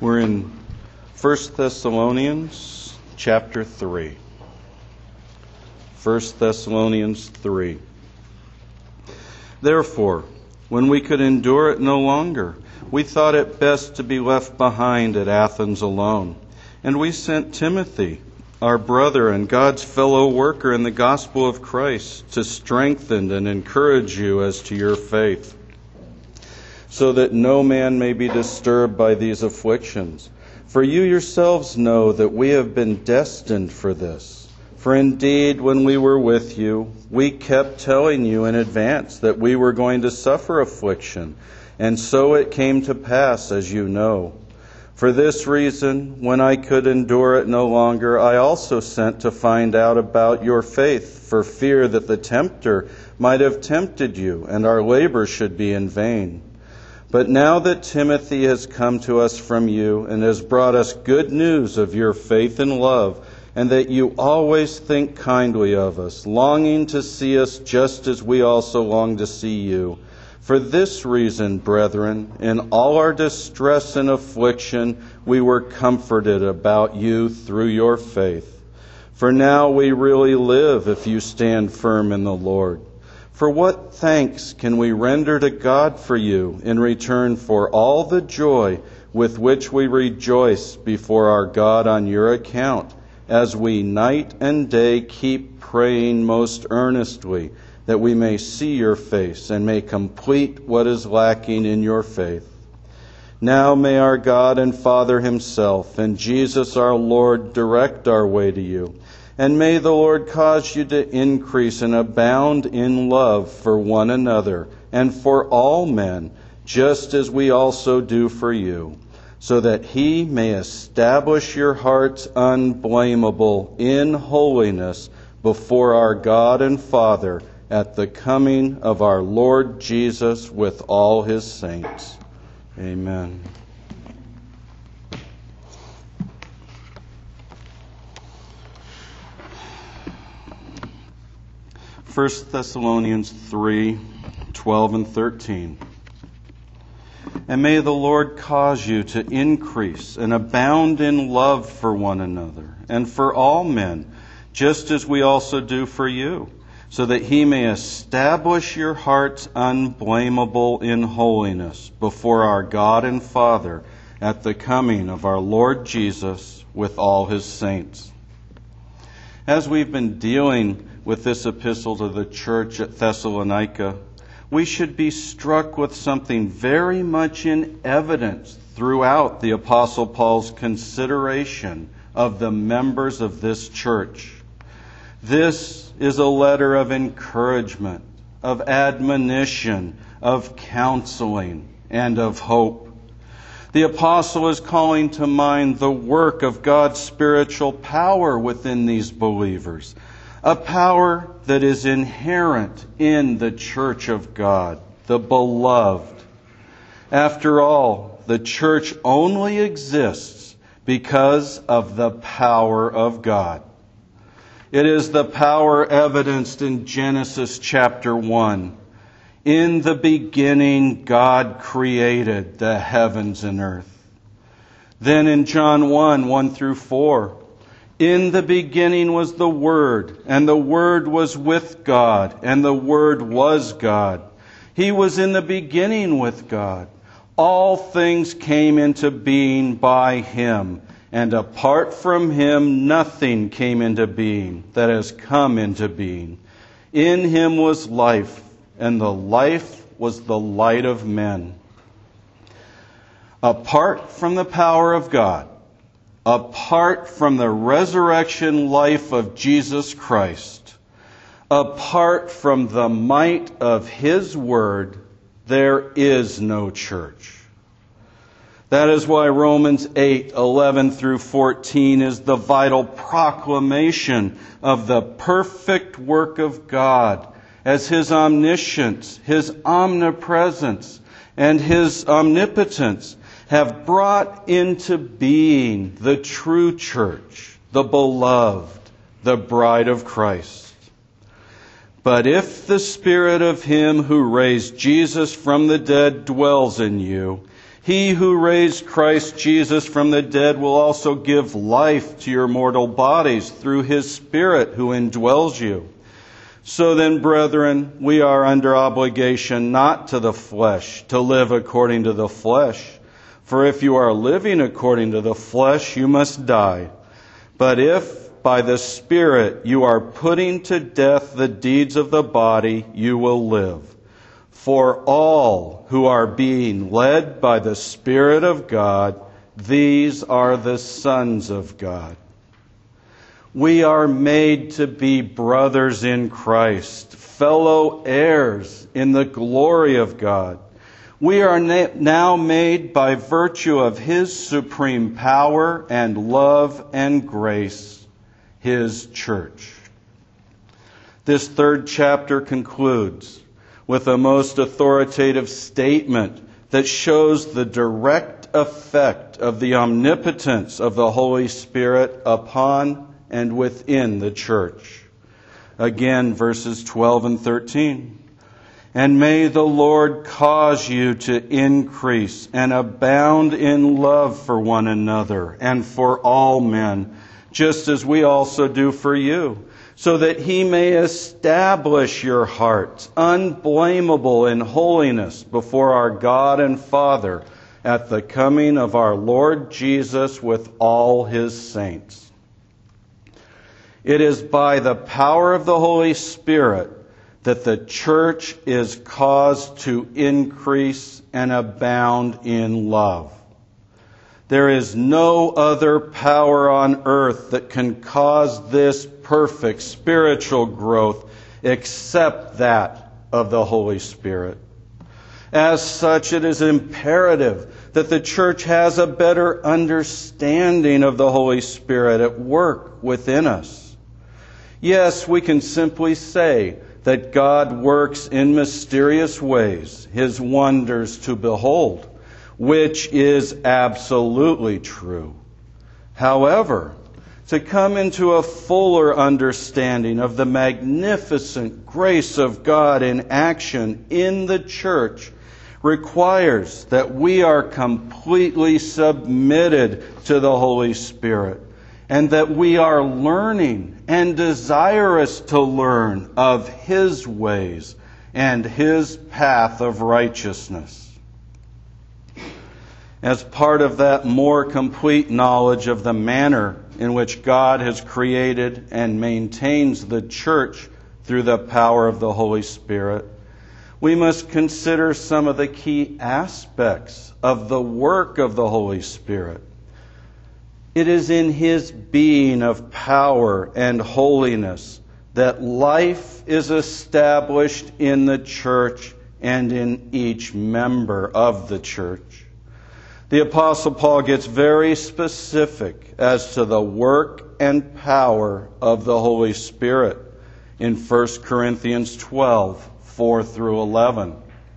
We're in 1 Thessalonians chapter 3. 1 Thessalonians 3. Therefore, when we could endure it no longer, we thought it best to be left behind at Athens alone. And we sent Timothy, our brother and God's fellow worker in the gospel of Christ, to strengthen and encourage you as to your faith, so that no man may be disturbed by these afflictions. For you yourselves know that we have been destined for this. For indeed, when we were with you, we kept telling you in advance that we were going to suffer affliction, and so it came to pass, as you know. For this reason, when I could endure it no longer, I also sent to find out about your faith, for fear that the tempter might have tempted you, and our labor should be in vain. But now that Timothy has come to us from you and has brought us good news of your faith and love, and that you always think kindly of us, longing to see us just as we also long to see you. For this reason, brethren, in all our distress and affliction, we were comforted about you through your faith. For now we really live if you stand firm in the Lord. For what thanks can we render to God for you in return for all the joy with which we rejoice before our God on your account, as we night and day keep praying most earnestly, that we may see your face and may complete what is lacking in your faith? Now may our God and Father himself and Jesus our Lord direct our way to you. And may the Lord cause you to increase and abound in love for one another and for all men, just as we also do for you, so that he may establish your hearts unblameable in holiness before our God and Father at the coming of our Lord Jesus with all his saints. Amen. 1 Thessalonians 3, 12 and 13. And may the Lord cause you to increase and abound in love for one another and for all men, just as we also do for you, so that he may establish your hearts unblameable in holiness before our God and Father at the coming of our Lord Jesus with all his saints. As we've been dealing with this epistle to the church at Thessalonica, we should be struck with something very much in evidence throughout the Apostle Paul's consideration of the members of this church. This is a letter of encouragement, of admonition, of counseling, and of hope. The apostle is calling to mind the work of God's spiritual power within these believers, a power that is inherent in the church of God, the beloved. After all, the church only exists because of the power of God. It is the power evidenced in Genesis chapter 1. In the beginning, God created the heavens and earth. Then in John 1, 1 through 4, in the beginning was the Word, and the Word was with God, and the Word was God. He was in the beginning with God. All things came into being by him, and apart from him nothing came into being that has come into being. In him was life, and the life was the light of men. Apart from the power of God, apart from the resurrection life of Jesus Christ, apart from the might of his word, there is no church. That is why Romans 8, 11 through 14 is the vital proclamation of the perfect work of God as his omniscience, his omnipresence, and his omnipotence have brought into being the true church, the beloved, the bride of Christ. But if the Spirit of him who raised Jesus from the dead dwells in you, He who raised Christ Jesus from the dead will also give life to your mortal bodies through his Spirit who indwells you. So then, brethren, we are under obligation not to the flesh, to live according to the flesh. For if you are living according to the flesh, you must die. But if by the Spirit you are putting to death the deeds of the body, you will live. For all who are being led by the Spirit of God, these are the sons of God. We are made to be brothers in Christ, fellow heirs in the glory of God. We are now made by virtue of his supreme power and love and grace, his church. This third chapter concludes with a most authoritative statement that shows the direct effect of the omnipotence of the Holy Spirit upon and within the church. Again, verses 12 and 13. And may the Lord cause you to increase and abound in love for one another and for all men, just as we also do for you, so that he may establish your hearts unblameable in holiness before our God and Father at the coming of our Lord Jesus with all his saints. It is by the power of the Holy Spirit that the church is caused to increase and abound in love. There is no other power on earth that can cause this perfect spiritual growth except that of the Holy Spirit. As such, it is imperative that the church has a better understanding of the Holy Spirit at work within us. Yes, we can simply say that God works in mysterious ways, his wonders to behold, which is absolutely true. However, to come into a fuller understanding of the magnificent grace of God in action in the church requires that we are completely submitted to the Holy Spirit, and that we are learning and desirous to learn of his ways and his path of righteousness. As part of that more complete knowledge of the manner in which God has created and maintains the church through the power of the Holy Spirit, we must consider some of the key aspects of the work of the Holy Spirit. It is in his being of power and holiness that life is established in the church and in each member of the church. The Apostle Paul gets very specific as to the work and power of the Holy Spirit in 1 Corinthians 12, 4 through 11.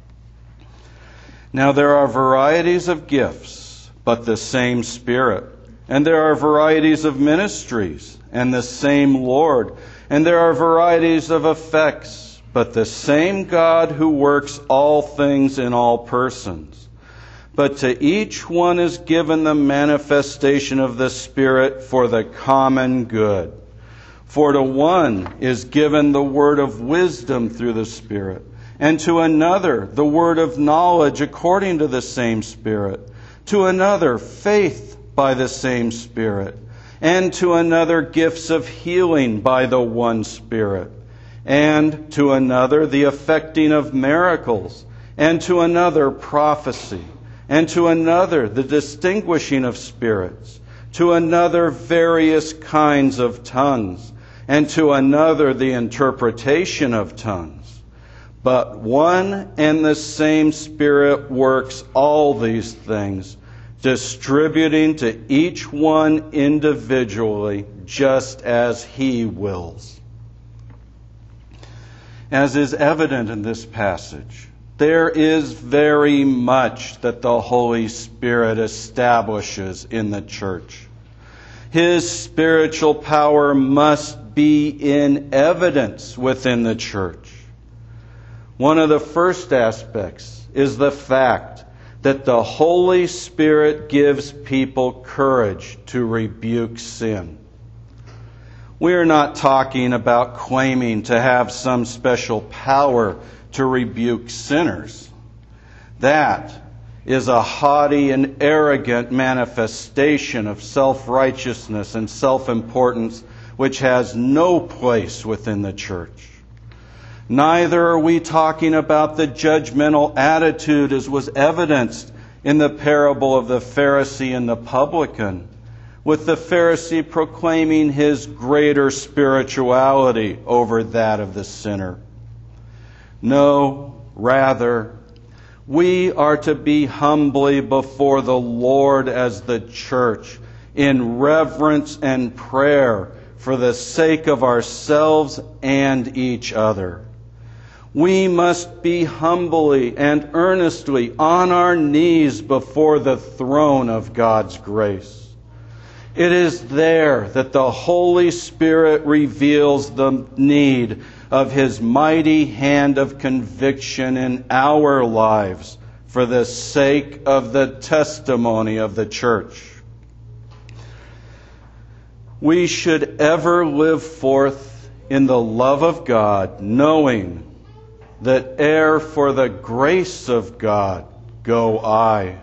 Now there are varieties of gifts, but the same Spirit. And there are varieties of ministries, and the same Lord. And there are varieties of effects, but the same God who works all things in all persons. But to each one is given the manifestation of the Spirit for the common good. For to one is given the word of wisdom through the Spirit, and to another the word of knowledge according to the same Spirit, to another faith by the same Spirit, and to another gifts of healing by the one Spirit, and to another the effecting of miracles, and to another prophecy, and to another the distinguishing of spirits, to another various kinds of tongues, and to another the interpretation of tongues. But one and the same Spirit works all these things, distributing to each one individually just as he wills. As is evident in this passage, there is very much that the Holy Spirit establishes in the church. His spiritual power must be in evidence within the church. One of the first aspects is the fact that the Holy Spirit gives people courage to rebuke sin. We are not talking about claiming to have some special power to rebuke sinners. That is a haughty and arrogant manifestation of self-righteousness and self-importance which has no place within the church. Neither are we talking about the judgmental attitude as was evidenced in the parable of the Pharisee and the publican, with the Pharisee proclaiming his greater spirituality over that of the sinner. No, rather, we are to be humbly before the Lord as the church in reverence and prayer for the sake of ourselves and each other. We must be humbly and earnestly on our knees before the throne of God's grace. It is there that the Holy Spirit reveals the need of His mighty hand of conviction in our lives for the sake of the testimony of the church. We should ever live forth in the love of God, knowing that ere for the grace of God go I.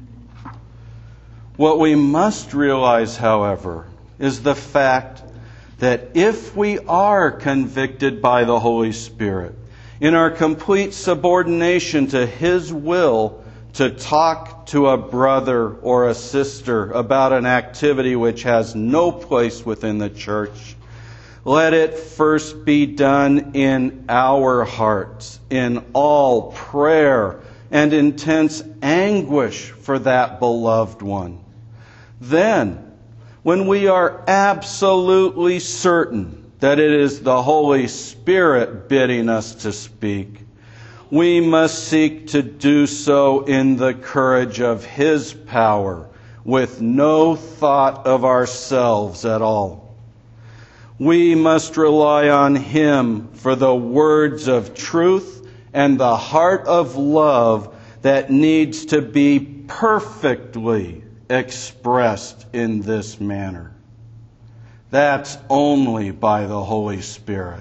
What we must realize, however, is the fact that if we are convicted by the Holy Spirit, in our complete subordination to His will to talk to a brother or a sister about an activity which has no place within the church, let it first be done in our hearts, in all prayer and intense anguish for that beloved one. Then, when we are absolutely certain that it is the Holy Spirit bidding us to speak, we must seek to do so in the courage of His power, with no thought of ourselves at all. We must rely on Him for the words of truth and the heart of love that needs to be perfectly expressed in this manner. That's only by the Holy Spirit.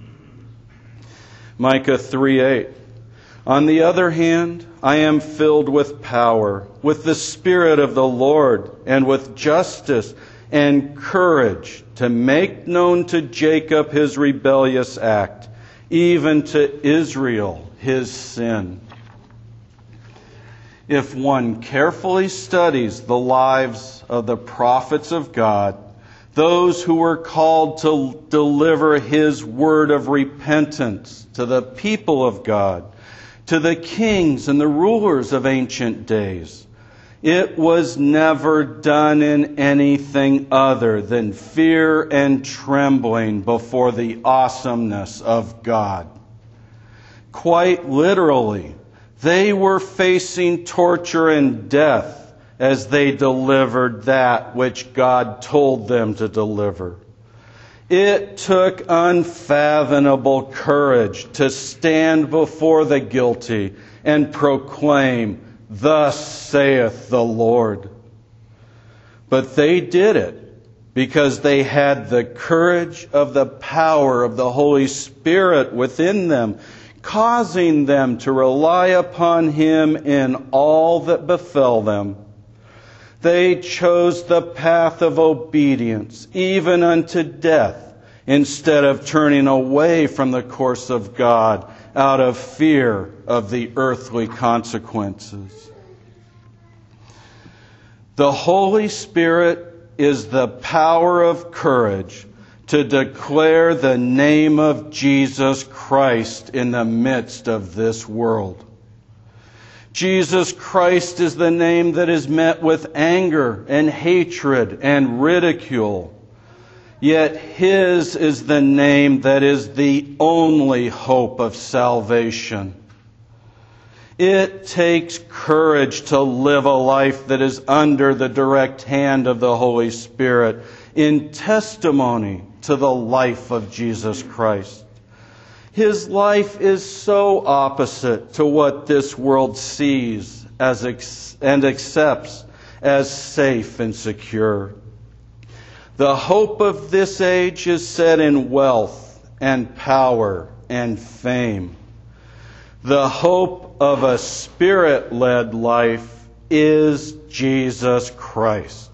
Micah 3:8. On the other hand, I am filled with power, with the Spirit of the Lord, and with justice and courage to make known to Jacob his rebellious act, even to Israel his sin. If one carefully studies the lives of the prophets of God, those who were called to deliver His word of repentance to the people of God, to the kings and the rulers of ancient days, it was never done in anything other than fear and trembling before the awesomeness of God. Quite literally, they were facing torture and death as they delivered that which God told them to deliver. It took unfathomable courage to stand before the guilty and proclaim, "Thus saith the Lord." But they did it because they had the courage of the power of the Holy Spirit within them, causing them to rely upon Him in all that befell them. They chose the path of obedience, even unto death, instead of turning away from the course of God out of fear of the earthly consequences. The Holy Spirit is the power of courage to declare the name of Jesus Christ in the midst of this world. Jesus Christ is the name that is met with anger and hatred and ridicule. Yet His is the name that is the only hope of salvation. It takes courage to live a life that is under the direct hand of the Holy Spirit in testimony to the life of Jesus Christ. His life is so opposite to what this world sees and accepts as safe and secure. The hope of this age is set in wealth and power and fame. The hope of a Spirit-led life is Jesus Christ.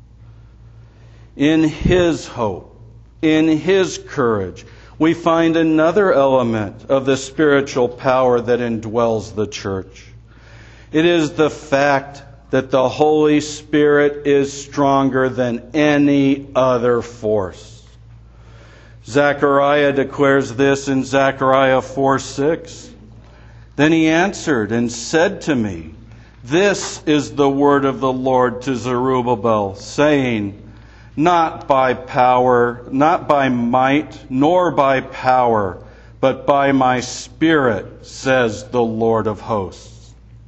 In His hope, in His courage, we find another element of the spiritual power that indwells the church. It is the fact that the Holy Spirit is stronger than any other force. Zechariah declares this in Zechariah 4:6. Then he answered and said to me, "This is the word of the Lord to Zerubbabel, saying, not by power, not by might, nor by power, but by my Spirit, says the Lord of hosts."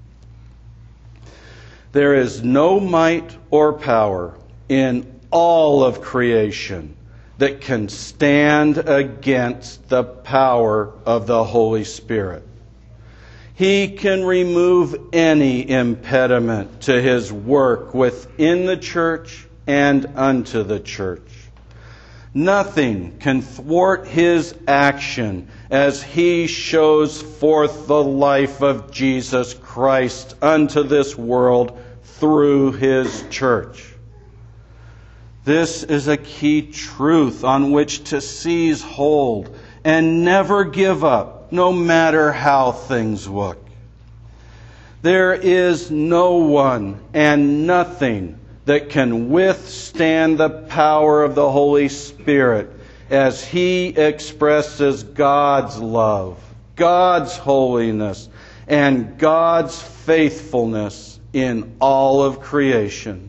There is no might or power in all of creation that can stand against the power of the Holy Spirit. He can remove any impediment to His work within the church and unto the church. Nothing can thwart His action as He shows forth the life of Jesus Christ unto this world through His church. This is a key truth on which to seize hold and never give up, no matter how things look. There is no one and nothing that can withstand the power of the Holy Spirit as He expresses God's love, God's holiness, and God's faithfulness in all of creation.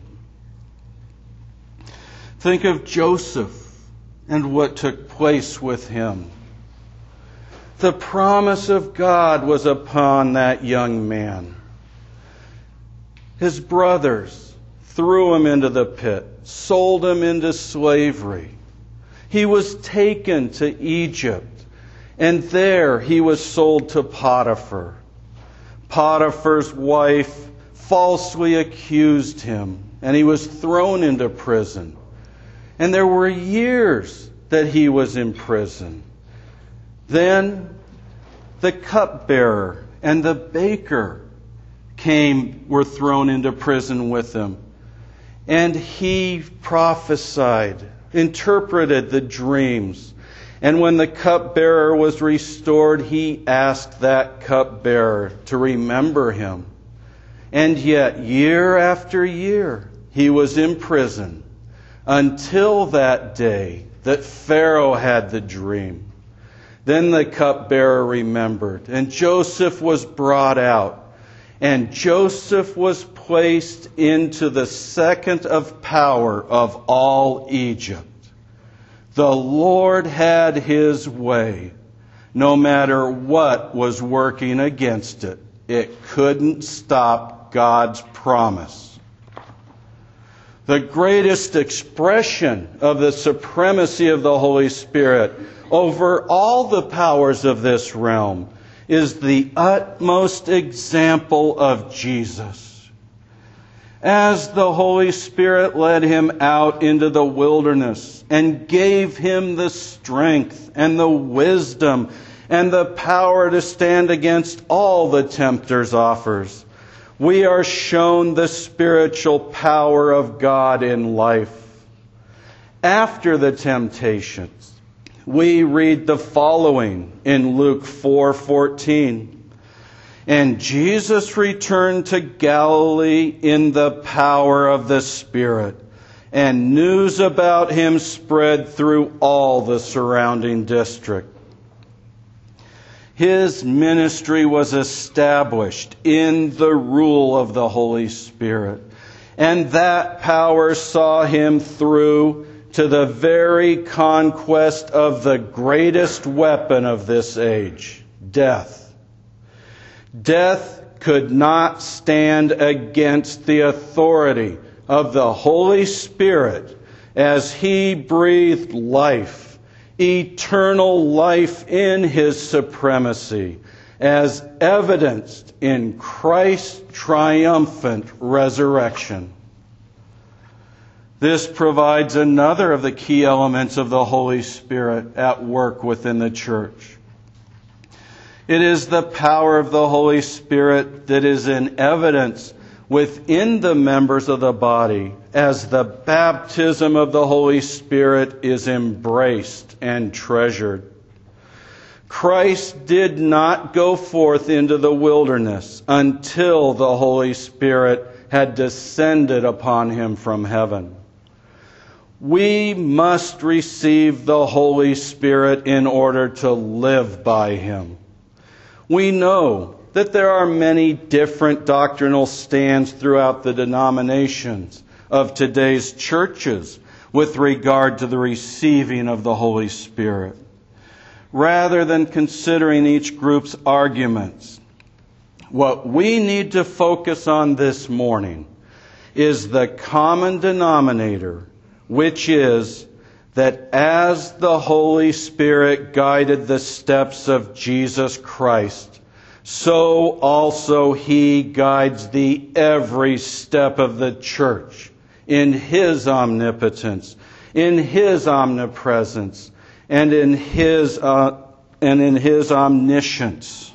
Think of Joseph and what took place with him. The promise of God was upon that young man. His brothers threw him into the pit, sold him into slavery. He was taken to Egypt, and there he was sold to Potiphar. Potiphar's wife falsely accused him, and he was thrown into prison. And there were years that he was in prison. Then the cupbearer and the baker were thrown into prison with him. And he prophesied, interpreted the dreams. And when the cupbearer was restored, he asked that cupbearer to remember him. And yet, year after year, he was in prison until that day that Pharaoh had the dream. Then the cupbearer remembered, and Joseph was brought out. And Joseph was placed into the second of power of all Egypt. The Lord had His way. No matter what was working against it, it couldn't stop God's promise. The greatest expression of the supremacy of the Holy Spirit over all the powers of this realm is the utmost example of Jesus. As the Holy Spirit led Him out into the wilderness and gave Him the strength and the wisdom and the power to stand against all the tempter's offers, we are shown the spiritual power of God in life. After the temptations, we read the following in Luke 4:14. And Jesus returned to Galilee in the power of the Spirit, and news about Him spread through all the surrounding district. His ministry was established in the rule of the Holy Spirit, and that power saw Him through to the very conquest of the greatest weapon of this age, death. Death could not stand against the authority of the Holy Spirit as He breathed life, eternal life in His supremacy, as evidenced in Christ's triumphant resurrection. This provides another of the key elements of the Holy Spirit at work within the church. It is the power of the Holy Spirit that is in evidence within the members of the body as the baptism of the Holy Spirit is embraced and treasured. Christ did not go forth into the wilderness until the Holy Spirit had descended upon him from heaven. We must receive the Holy Spirit in order to live by him. We know that there are many different doctrinal stands throughout the denominations of today's churches with regard to the receiving of the Holy Spirit. Rather than considering each group's arguments, what we need to focus on this morning is the common denominator, which is that as the Holy Spirit guided the steps of Jesus Christ, so also he guides the every step of the church in his omnipotence, in his omnipresence, and in his omniscience.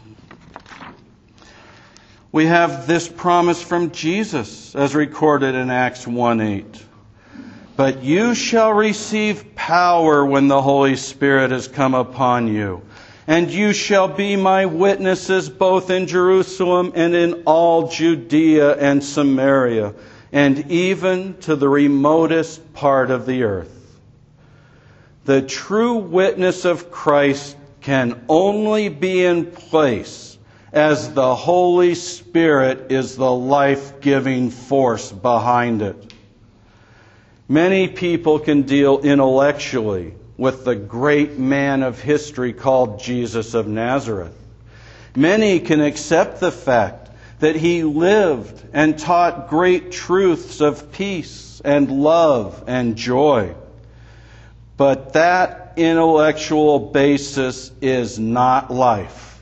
We have this promise from Jesus as recorded in Acts 1:8. But you shall receive power when the Holy Spirit has come upon you, and you shall be my witnesses both in Jerusalem and in all Judea and Samaria, and even to the remotest part of the earth. The true witness of Christ can only be in place as the Holy Spirit is the life-giving force behind it. Many people can deal intellectually with the great man of history called Jesus of Nazareth. Many can accept the fact that he lived and taught great truths of peace and love and joy. But that intellectual basis is not life.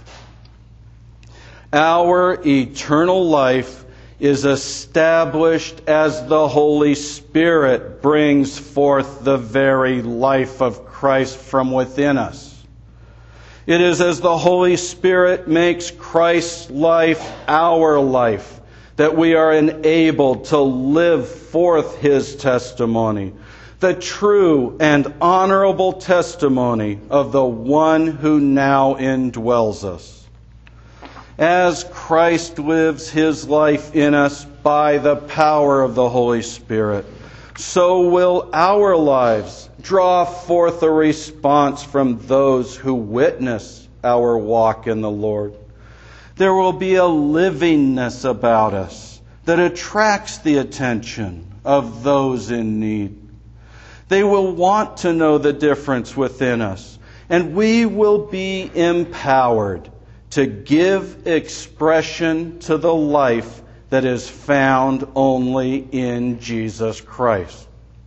Our eternal life is established as the Holy Spirit brings forth the very life of Christ from within us. It is as the Holy Spirit makes Christ's life our life that we are enabled to live forth his testimony, the true and honorable testimony of the one who now indwells us. As Christ lives his life in us by the power of the Holy Spirit, so will our lives draw forth a response from those who witness our walk in the Lord. There will be a livingness about us that attracts the attention of those in need. They will want to know the difference within us, and we will be empowered to give expression to the life that is found only in Jesus Christ.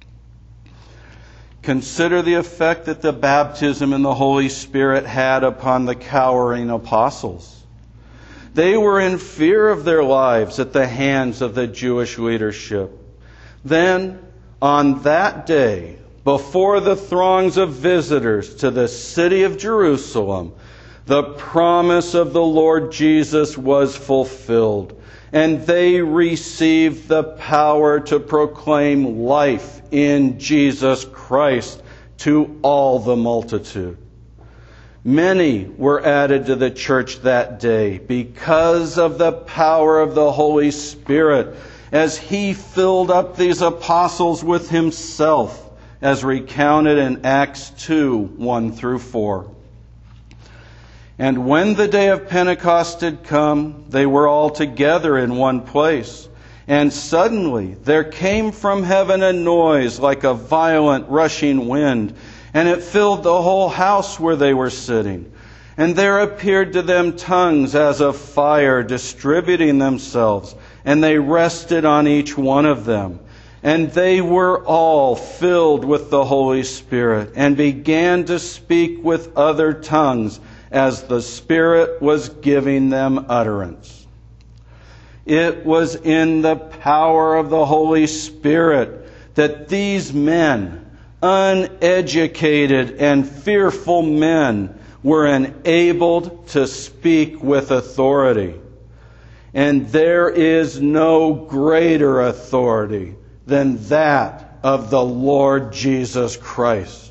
Consider the effect that the baptism in the Holy Spirit had upon the cowering apostles. They were in fear of their lives at the hands of the Jewish leadership. Then, on that day, before the throngs of visitors to the city of Jerusalem, the promise of the Lord Jesus was fulfilled, and they received the power to proclaim life in Jesus Christ to all the multitude. Many were added to the church that day because of the power of the Holy Spirit as he filled up these apostles with himself, as recounted in Acts 2:1-4. And when the day of Pentecost had come, they were all together in one place. And suddenly there came from heaven a noise like a violent rushing wind, and it filled the whole house where they were sitting. And there appeared to them tongues as of fire distributing themselves, and they rested on each one of them. And they were all filled with the Holy Spirit, and began to speak with other tongues as the Spirit was giving them utterance. It was in the power of the Holy Spirit that these men, uneducated and fearful men, were enabled to speak with authority. And there is no greater authority than that of the Lord Jesus Christ.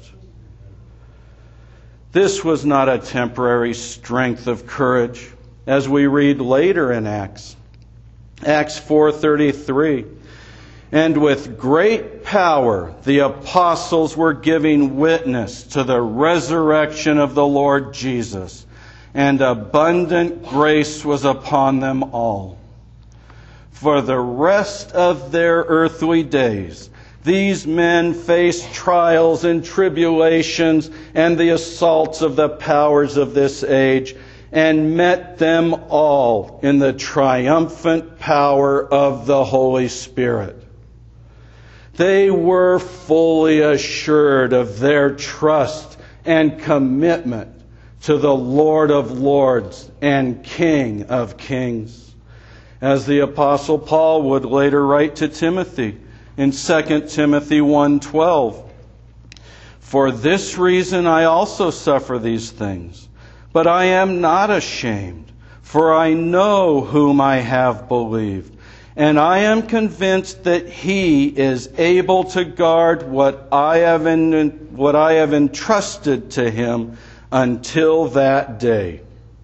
This was not a temporary strength of courage, as we read later in Acts. Acts 4:33. And with great power the apostles were giving witness to the resurrection of the Lord Jesus, and abundant grace was upon them all. For the rest of their earthly days, these men faced trials and tribulations and the assaults of the powers of this age, and met them all in the triumphant power of the Holy Spirit. They were fully assured of their trust and commitment to the Lord of Lords and King of Kings. As the Apostle Paul would later write to Timothy in 2 Timothy 1:12, "For this reason I also suffer these things, but I am not ashamed, for I know whom I have believed, and I am convinced that He is able to guard what I have entrusted to Him until that day."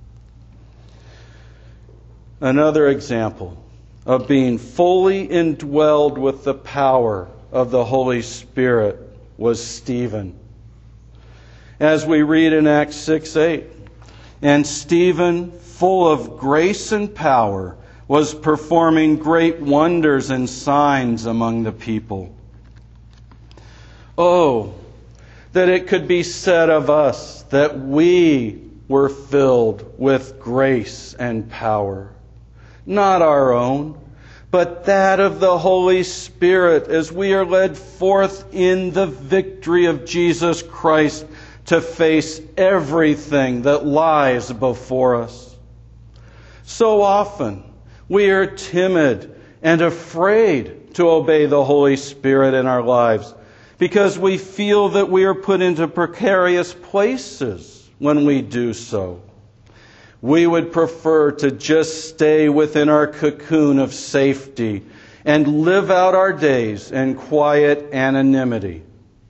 Another example of being fully indwelled with the power of the Holy Spirit was Stephen. As we read in Acts 6:8, "And Stephen, full of grace and power, was performing great wonders and signs among the people." Oh, that it could be said of us that we were filled with grace and power. Not our own, but that of the Holy Spirit, as we are led forth in the victory of Jesus Christ to face everything that lies before us. So often, we are timid and afraid to obey the Holy Spirit in our lives because we feel that we are put into precarious places when we do so. We would prefer to just stay within our cocoon of safety and live out our days in quiet anonymity.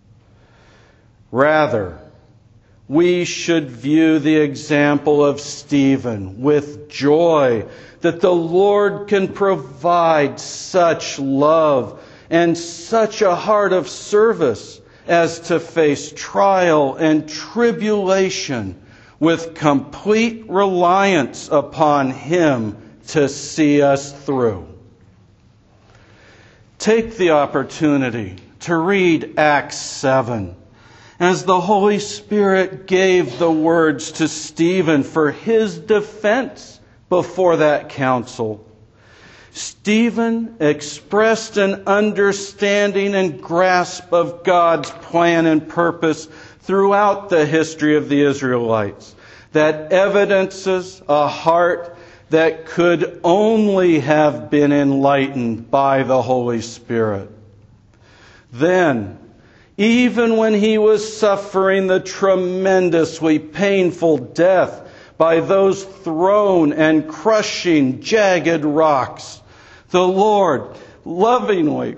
Rather, we should view the example of Stephen with joy that the Lord can provide such love and such a heart of service as to face trial and tribulation with complete reliance upon Him to see us through. Take the opportunity to read Acts 7, as the Holy Spirit gave the words to Stephen for his defense before that council. Stephen expressed an understanding and grasp of God's plan and purpose throughout the history of the Israelites that evidences a heart that could only have been enlightened by the Holy Spirit. Then, even when he was suffering the tremendously painful death by those thrown and crushing jagged rocks, the Lord lovingly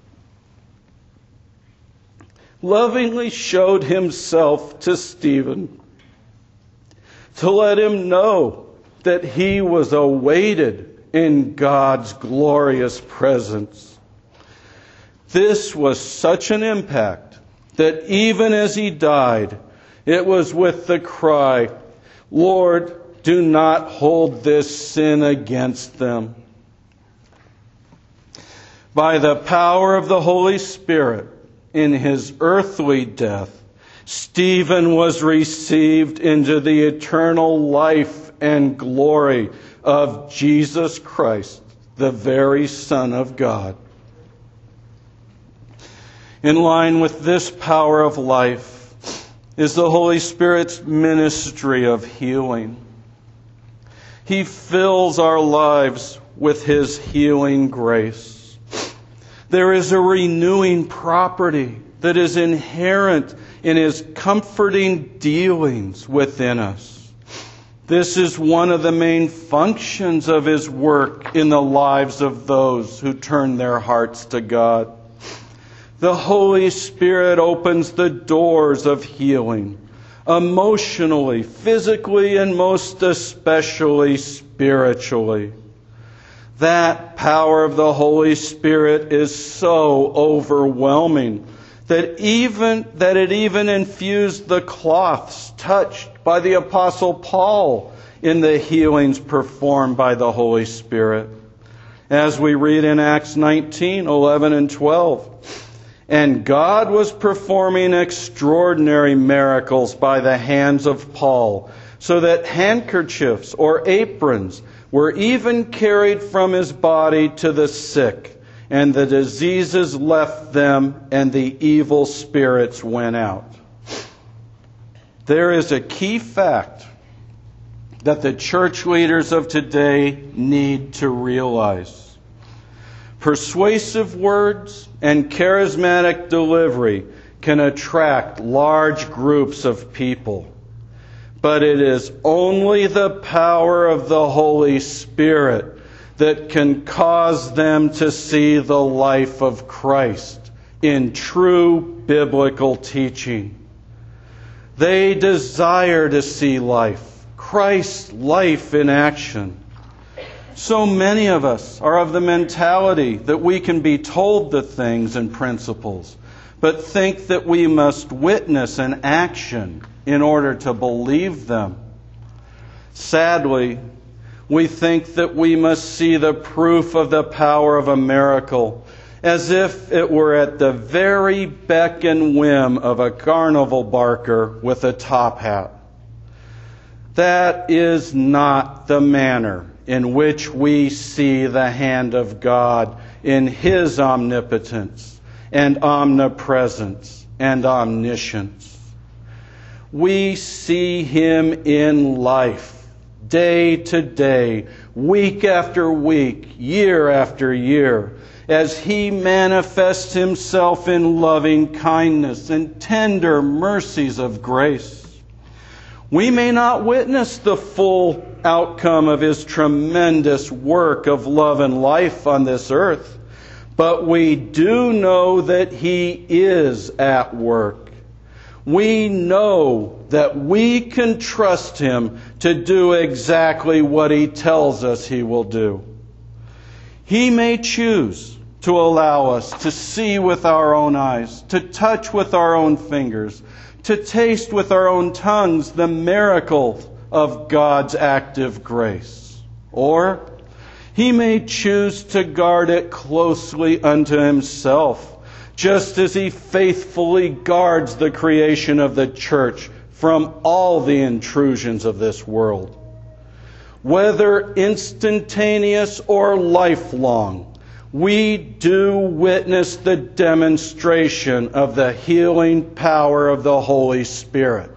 showed Himself to Stephen to let him know that he was awaited in God's glorious presence. This was such an impact that even as he died, it was with the cry, "Lord, do not hold this sin against them." By the power of the Holy Spirit, in his earthly death, Stephen was received into the eternal life and glory of Jesus Christ, the very Son of God. In line with this power of life, is the Holy Spirit's ministry of healing. He fills our lives with His healing grace. There is a renewing property that is inherent in His comforting dealings within us. This is one of the main functions of His work in the lives of those who turn their hearts to God. The Holy Spirit opens the doors of healing, emotionally, physically, and most especially spiritually. That power of the Holy Spirit is so overwhelming that it even infused the cloths touched by the Apostle Paul in the healings performed by the Holy Spirit. As we read in Acts 19:11 and 12, and God was performing extraordinary miracles by the hands of Paul, so that handkerchiefs or aprons were even carried from his body to the sick, and the diseases left them, and the evil spirits went out. There is a key fact that the church leaders of today need to realize. Persuasive words and charismatic delivery can attract large groups of people, but it is only the power of the Holy Spirit that can cause them to see the life of Christ in true biblical teaching. They desire to see life, Christ's life in action. So many of us are of the mentality that we can be told the things and principles, but think that we must witness an action in order to believe them. Sadly, we think that we must see the proof of the power of a miracle as if it were at the very beck and whim of a carnival barker with a top hat. That is not the manner in which we see the hand of God in His omnipotence and omnipresence and omniscience. We see Him in life, day to day, week after week, year after year, as He manifests Himself in loving kindness and tender mercies of grace. We may not witness the full outcome of His tremendous work of love and life on this earth, but we do know that He is at work. We know that we can trust Him to do exactly what He tells us He will do. He may choose to allow us to see with our own eyes, to touch with our own fingers, to taste with our own tongues the miracle of God's active grace. Or He may choose to guard it closely unto Himself, just as He faithfully guards the creation of the church from all the intrusions of this world. Whether instantaneous or lifelong, we do witness the demonstration of the healing power of the Holy Spirit.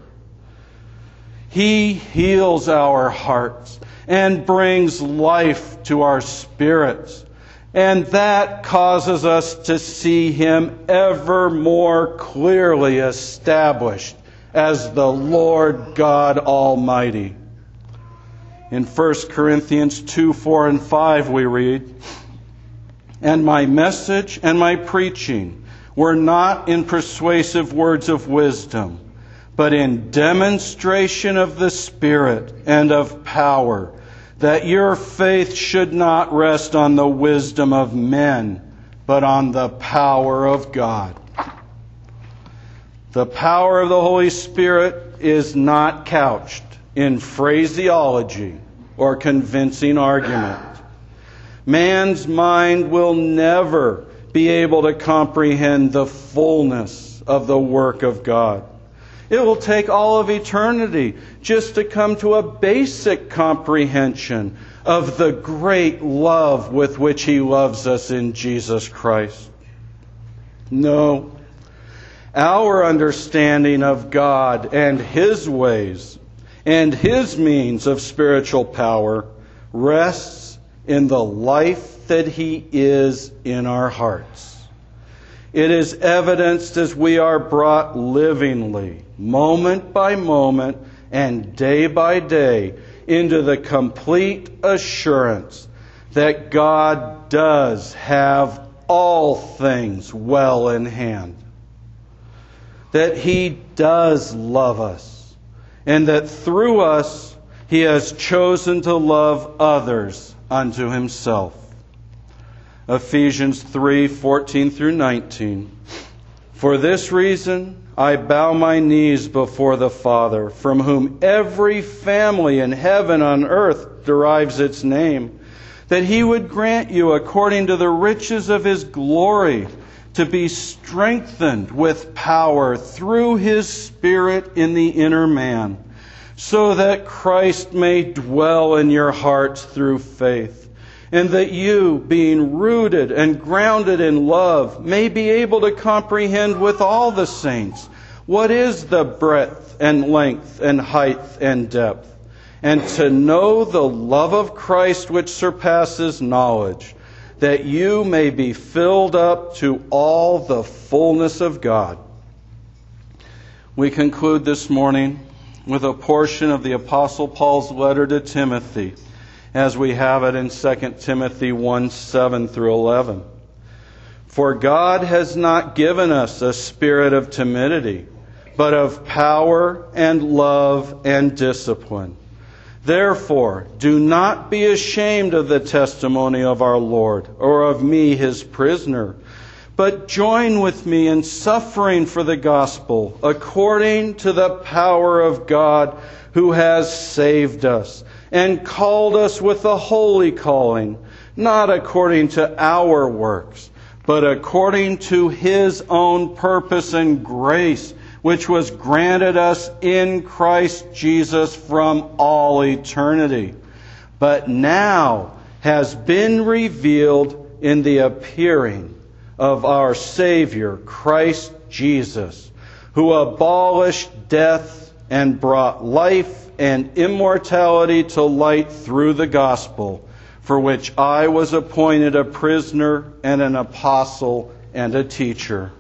He heals our hearts and brings life to our spirits, and that causes us to see Him ever more clearly established as the Lord God Almighty. In 1 Corinthians 2, 4, and 5 we read, "And my message and my preaching were not in persuasive words of wisdom, but in demonstration of the Spirit and of power, that your faith should not rest on the wisdom of men, but on the power of God." The power of the Holy Spirit is not couched in phraseology or convincing argument. Man's mind will never be able to comprehend the fullness of the work of God. It will take all of eternity just to come to a basic comprehension of the great love with which He loves us in Jesus Christ. No. Our understanding of God and His ways and His means of spiritual power rests in the life that He is in our hearts. It is evidenced as we are brought livingly, moment by moment and day by day, into the complete assurance that God does have all things well in hand, that He does love us, and that through us He has chosen to love others unto Himself. Ephesians 3:14 through 19. For this reason I bow my knees before the Father, from whom every family in heaven and on earth derives its name, that He would grant you, according to the riches of His glory, to be strengthened with power through His Spirit in the inner man, so that Christ may dwell in your hearts through faith, and that you, being rooted and grounded in love, may be able to comprehend with all the saints what is the breadth and length and height and depth, and to know the love of Christ which surpasses knowledge, that you may be filled up to all the fullness of God. We conclude this morning with a portion of the Apostle Paul's letter to Timothy, as we have it in 2 Timothy 1:7 through 11. For God has not given us a spirit of timidity, but of power and love and discipline. Therefore, do not be ashamed of the testimony of our Lord, or of me, His prisoner, but join with me in suffering for the gospel, according to the power of God, who has saved us and called us with a holy calling, not according to our works, but according to His own purpose and grace, which was granted us in Christ Jesus from all eternity, but now has been revealed in the appearing of our Savior, Christ Jesus, who abolished death and brought life and immortality to light through the gospel, for which I was appointed a prisoner and an apostle and a teacher.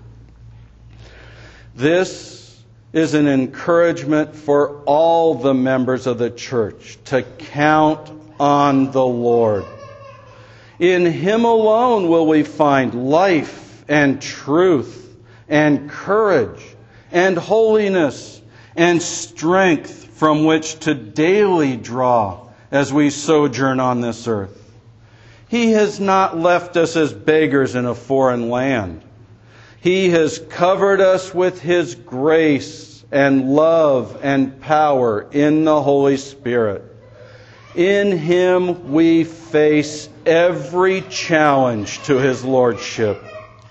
This is an encouragement for all the members of the church to count on the Lord. In Him alone will we find life and truth and courage and holiness and strength from which to daily draw as we sojourn on this earth. He has not left us as beggars in a foreign land. He has covered us with His grace and love and power in the Holy Spirit. In Him we face every challenge to His Lordship.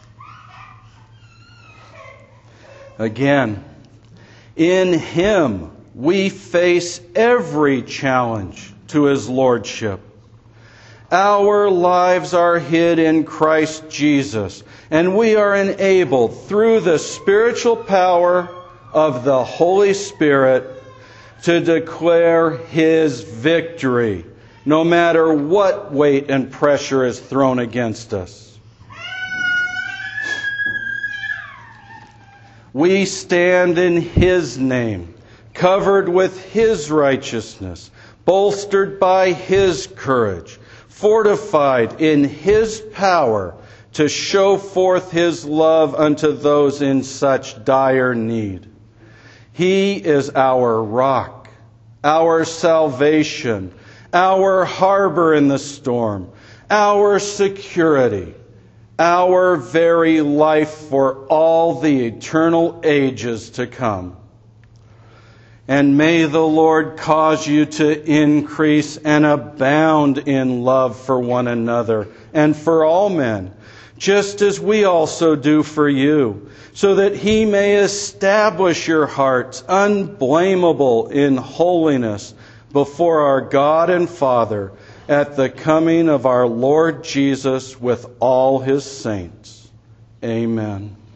Again, in Him we face every challenge to His Lordship. Our lives are hid in Christ Jesus, and we are enabled through the spiritual power of the Holy Spirit to declare His victory, no matter what weight and pressure is thrown against us. We stand in His name, covered with His righteousness, bolstered by His courage, fortified in His power to show forth His love unto those in such dire need. He is our rock, our salvation, our harbor in the storm, our security, our very life for all the eternal ages to come. And may the Lord cause you to increase and abound in love for one another and for all men, just as we also do for you, so that He may establish your hearts unblameable in holiness before our God and Father at the coming of our Lord Jesus with all His saints. Amen.